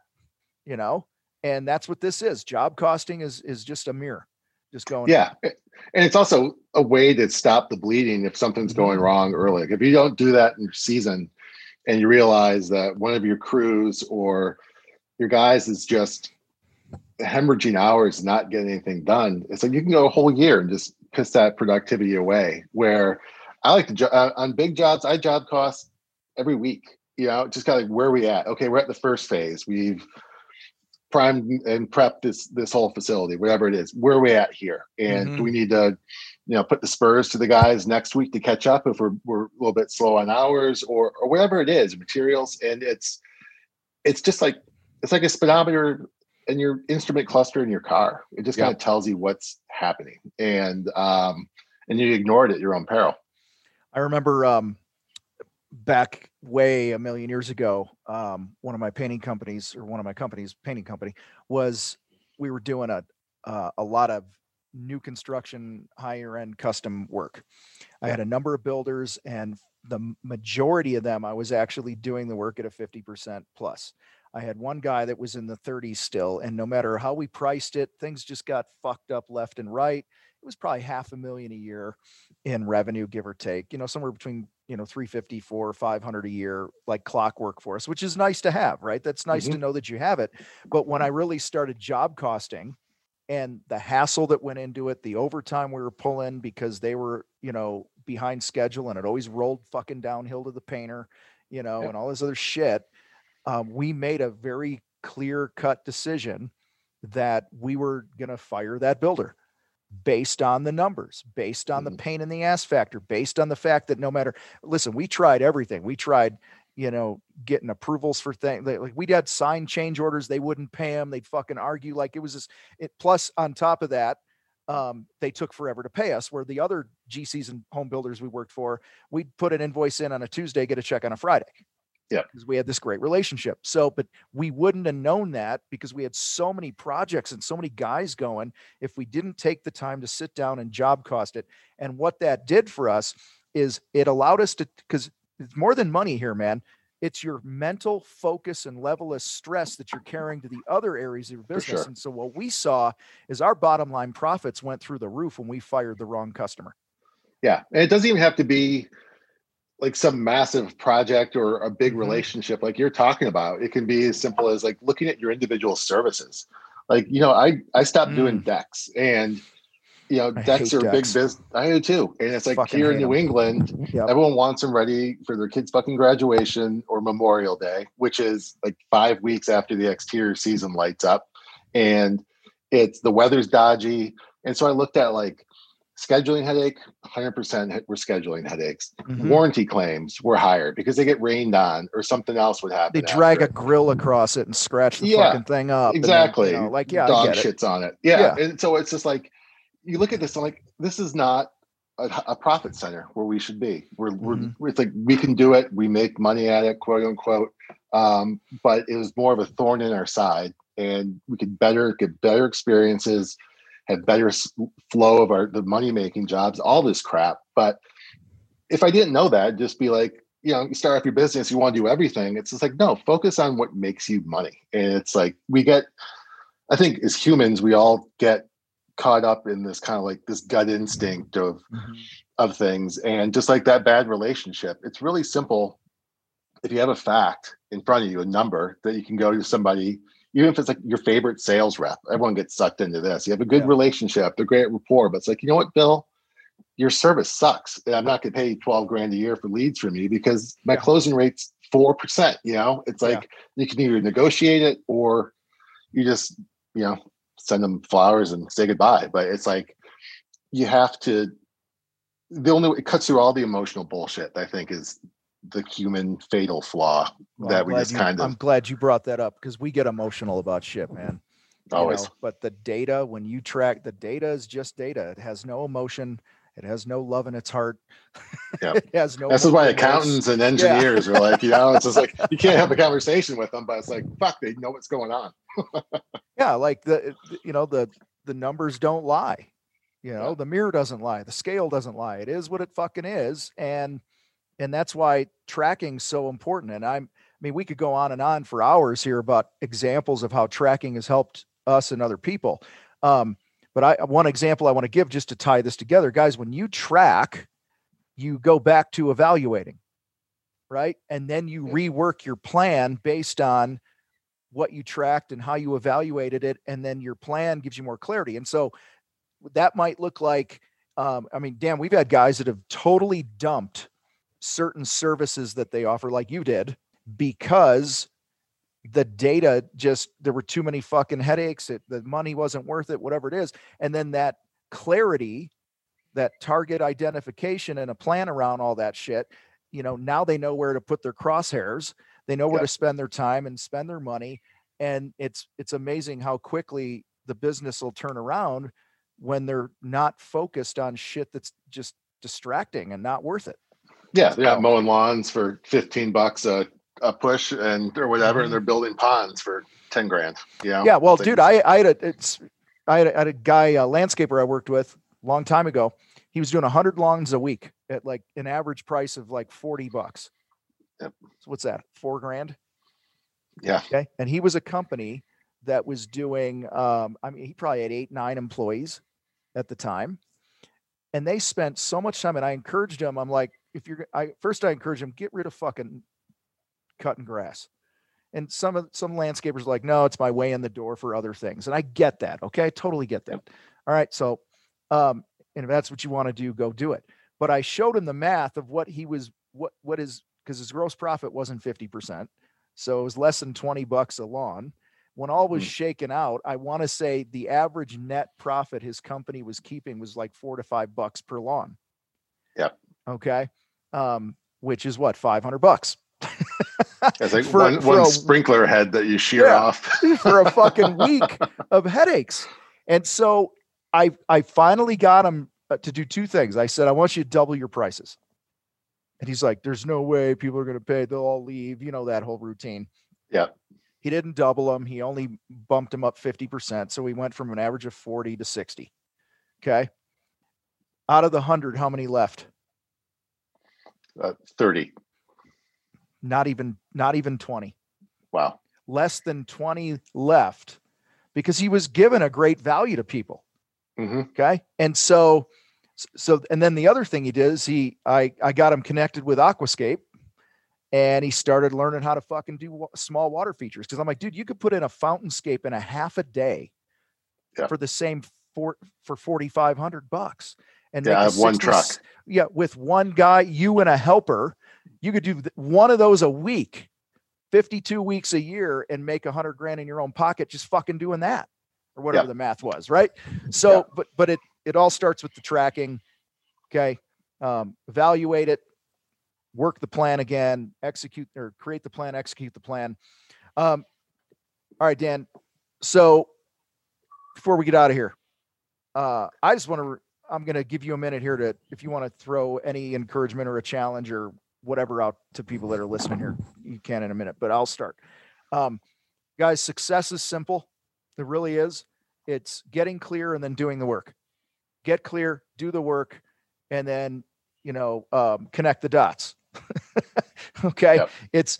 and that's what this is. Job costing is just a mirror, just going. Yeah. And it's also a way to stop the bleeding if something's going wrong early. Like if you don't do that in your season and you realize that one of your crews or your guys is just hemorrhaging hours, not getting anything done, it's like you can go a whole year and just piss that productivity away. Where I like to, on big jobs, I job cost every week, just kind of like, where are we at? Okay, we're at the first phase. We've primed and prepped this whole facility, whatever it is. Where are we at here? And do we need to, put the spurs to the guys next week to catch up if we're a little bit slow on hours or whatever it is, materials. And it's just like, it's like a speedometer in your instrument cluster in your car. It just kind of tells you what's happening, and you ignore it at your own peril. I remember back way a million years ago, one of my painting companies, painting company, we were doing a lot of new construction, higher end custom work. I had a number of builders, and the majority of them, I was actually doing the work at a 50% plus. I had one guy that was in the 30s still, and no matter how we priced it, things just got fucked up left and right. It was probably $500,000 a year in revenue, give or take, somewhere between, 350, 400, 500 a year, like clockwork for us, which is nice to have, right? That's nice to know that you have it. But when I really started job costing and the hassle that went into it, the overtime we were pulling because they were, behind schedule, and it always rolled fucking downhill to the painter, and all this other shit. We made a very clear-cut decision that we were going to fire that builder based on the numbers, based on the pain in the ass factor, based on the fact that listen, we tried everything. We tried getting approvals for things. Like we had signed change orders. They wouldn't pay them. They'd fucking argue. Like it was just plus on top of that, they took forever to pay us, where the other GCs and home builders we worked for, we'd put an invoice in on a Tuesday, get a check on a Friday. Yeah. Because we had this great relationship. So, but we wouldn't have known that because we had so many projects and so many guys going if we didn't take the time to sit down and job cost it. And what that did for us is it allowed us to, because it's more than money here, man. It's your mental focus and level of stress that you're carrying to the other areas of your business. Sure. And so what we saw is our bottom line profits went through the roof when we fired the wrong customer. Yeah. And it doesn't even have to be like some massive project or a big relationship like you're talking about. It can be as simple as like looking at your individual services. Like, I stopped doing decks, and decks are a big business. I do too. And it's like fucking here in New England, everyone wants them ready for their kids' fucking graduation or Memorial Day, which is like 5 weeks after the exterior season lights up. And the weather's dodgy. And so I looked at like scheduling headache, 100% were scheduling headaches. Warranty claims were higher because they get rained on or something else would happen. They drag a grill across it and scratch the fucking thing up. Exactly. And then, dog shits on it. Yeah. And so it's just like, you look at this and like, this is not a profit center where we should be. It's like, we can do it. We make money at it, quote unquote. But it was more of a thorn in our side, and we could get better experiences, have better flow of the money-making jobs, all this crap. But if I didn't know that, just be like, you start off your business, you want to do everything. It's just like, no, focus on what makes you money. And it's like, I think as humans, we all get caught up in this kind of like this gut instinct of things. And just like that bad relationship, it's really simple. If you have a fact in front of you, a number that you can go to somebody, even if it's like your favorite sales rep, everyone gets sucked into this. You have a good relationship, they're great rapport, but it's like, you know what, Bill, your service sucks. And I'm not going to pay you $12,000 a year for leads from you because my closing rate's 4%. It's like you can either negotiate it or you just, send them flowers and say goodbye. But it's like, you have to, it cuts through all the emotional bullshit, I think, is the human fatal flaw that we just kind of. I'm glad you brought that up because we get emotional about shit, man. Always. But the data, when you track, the data is just data. It has no emotion. It has no love in its heart. Yeah. It has no. This is why accountants and engineers are like, it's just like, you can't have a conversation with them, but it's like, fuck, they know what's going on. Like the numbers don't lie. The mirror doesn't lie. The scale doesn't lie. It is what it fucking is. And that's why tracking's so important. And I mean, we could go on and on for hours here about examples of how tracking has helped us and other people. But one example I want to give just to tie this together, guys, when you track, you go back to evaluating, right? And then you rework your plan based on what you tracked and how you evaluated it. And then your plan gives you more clarity. And so that might look like, Dan, we've had guys that have totally dumped certain services that they offer, like you did, because the data there were too many fucking headaches. The money wasn't worth it, whatever it is. And then that clarity, that target identification and a plan around all that shit, now they know where to put their crosshairs. They know where to spend their time and spend their money. And it's amazing how quickly the business will turn around when they're not focused on shit that's just distracting and not worth it. Yeah. They're not mowing lawns for $15 a push or whatever. And they're building ponds for $10,000. Yeah. Well, dude, I had a guy, a landscaper I worked with a long time ago. He was doing 100 lawns a week at like an average price of like $40. Yep. So what's that? $4,000. Yeah. Okay. And he was a company that was doing, he probably had 8-9 employees at the time. And they spent so much time, and I encouraged him. I'm like, I encouraged him, get rid of fucking cutting grass. And some landscapers are like, no, it's my way in the door for other things. And I get that. Okay. I totally get that. Yep. All right. So, and if that's what you want to do, go do it. But I showed him the math of what because his gross profit wasn't 50%. So it was less than $20 a lawn. When all was shaken out, I want to say the average net profit his company was keeping was like $4 to $5 per lawn. Yeah. Okay. Which is what, $500. It's like one sprinkler head that you shear off for a fucking week of headaches. And so I finally got him to do two things. I said, I want you to double your prices. And he's like, there's no way people are going to pay. They'll all leave. You know, that whole routine. Yeah. He didn't double them. He only bumped him up 50%. So we went from an average of 40 to 60. Okay. Out of the 100, how many left? 30. Not even 20. Wow. Less than 20 left because he was given a great value to people. Mm-hmm. Okay. And so, and then the other thing he did is I got him connected with Aquascape, and he started learning how to fucking do small water features. Cause I'm like, dude, you could put in a fountainscape in a half a day for the same for $4,500 and I have one truck. Yeah. With one guy, you and a helper, you could do one of those a week, 52 weeks a year, and make $100,000 in your own pocket, just fucking doing that or whatever the math was. Right. So, but it all starts with the tracking. Okay. Evaluate it, work the plan again, create the plan, execute the plan. All right, Dan. So before we get out of here, I'm going to give you a minute here if you want to throw any encouragement or a challenge or whatever out to people that are listening here, you can in a minute, but I'll start. Guys, success is simple. It really is. It's getting clear and then doing the work. Get clear, do the work, and then, connect the dots. Okay. Yep. It's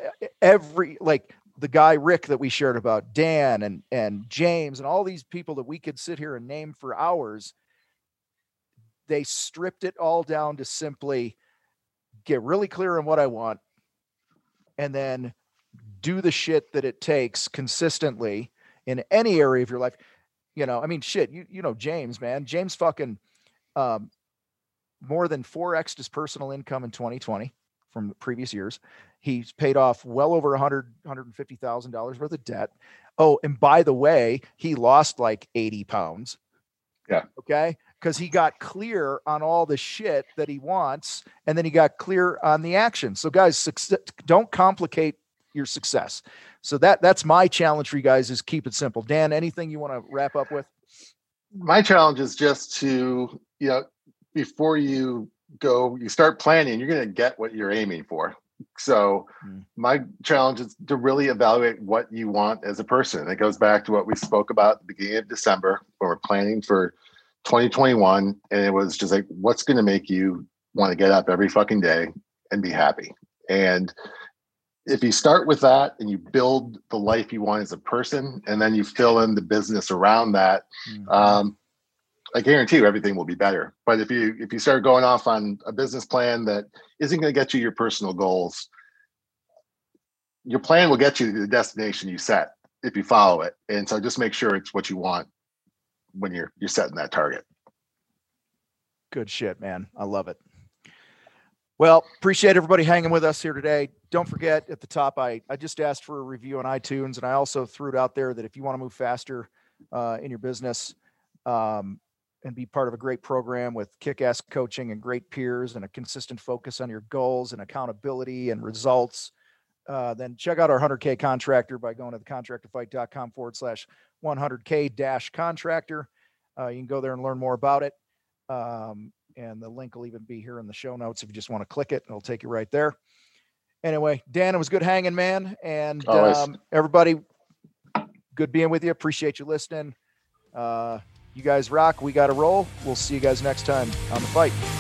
like the guy, Rick, that we shared about, Dan and James and all these people that we could sit here and name for hours. They stripped it all down to simply get really clear on what I want and then do the shit that it takes consistently in any area of your life. Shit, James, man, James fucking, more than 4x his personal income in 2020 from the previous years. He's paid off well over $150,000 worth of debt. Oh, and by the way, he lost like 80 pounds. Yeah. Okay. Cause he got clear on all the shit that he wants. And then he got clear on the action. So guys, don't complicate your success. So that's my challenge for you guys, is keep it simple. Dan, anything you want to wrap up with? My challenge is just to, before you start planning, you're going to get what you're aiming for. So my challenge is to really evaluate what you want as a person. It goes back to what we spoke about at the beginning of December when we're planning for 2021. And it was just like, what's going to make you want to get up every fucking day and be happy? And if you start with that and you build the life you want as a person, and then you fill in the business around that, I guarantee you everything will be better. But if you start going off on a business plan that isn't going to get you your personal goals, your plan will get you to the destination you set if you follow it. And so just make sure it's what you want when you're setting that target. Good shit, man. I love it. Well, appreciate everybody hanging with us here today. Don't forget, at the top, I just asked for a review on iTunes, and I also threw it out there that if you want to move faster in your business and be part of a great program with kick-ass coaching and great peers and a consistent focus on your goals and accountability and results, then check out our 100K contractor by going to thecontractorfight.com/100K-contractor. You can go there and learn more about it. And the link will even be here in the show notes if you just want to click it. It'll take you right there. Anyway, Dan, it was good hanging, man. And everybody, good being with you. Appreciate you listening. You guys rock. We got to roll. We'll see you guys next time on The Fight.